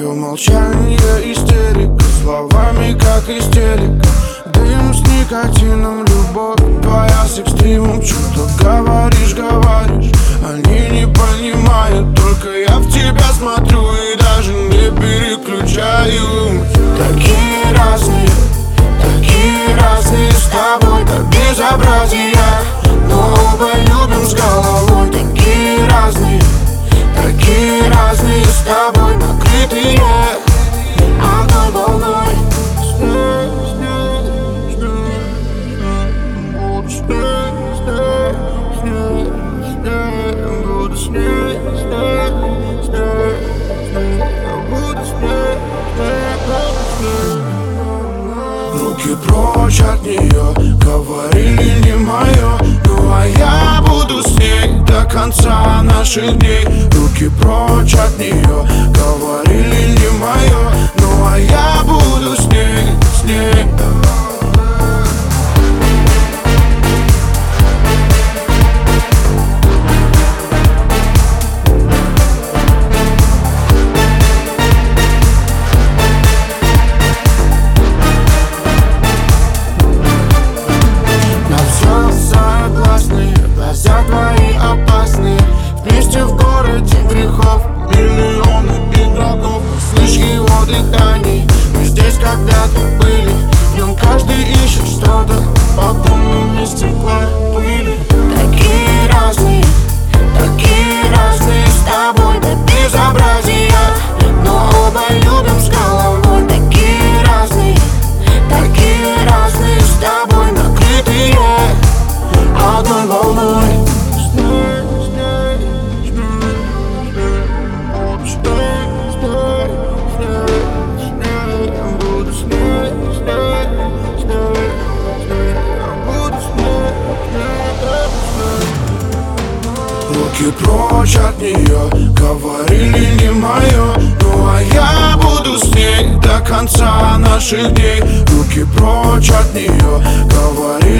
Твое молчание истерика, словами как истерика. Дым с никотином, любовь твоя с экстримом. Что-то говоришь, они не понимают. Только я в тебя смотрю и даже не переключаю. Такие разные с тобой, как безобразие. Но оба любим с головой. Такие разные с тобой, накрытые одной волной. Руки прочь от нее, говорили не мое. Ну а я буду с ней до конца наших дней. Руки прочь от нее, говорили не мое. Ну а я буду с ней. Глаза твои опасные, вместе в городе грехов миллионы игроков. Слышь его дыхание, мы здесь когда-то были. В нем каждый ищет что-то, по дому стекла пыли. Такие разные с тобой, до безобразия. Но оба любим с головой. Такие разные с тобой, накрытые одной волной. Руки прочь от нее, говорили не мое. Ну а я буду с ней до конца наших дней. Руки прочь от нее, говорили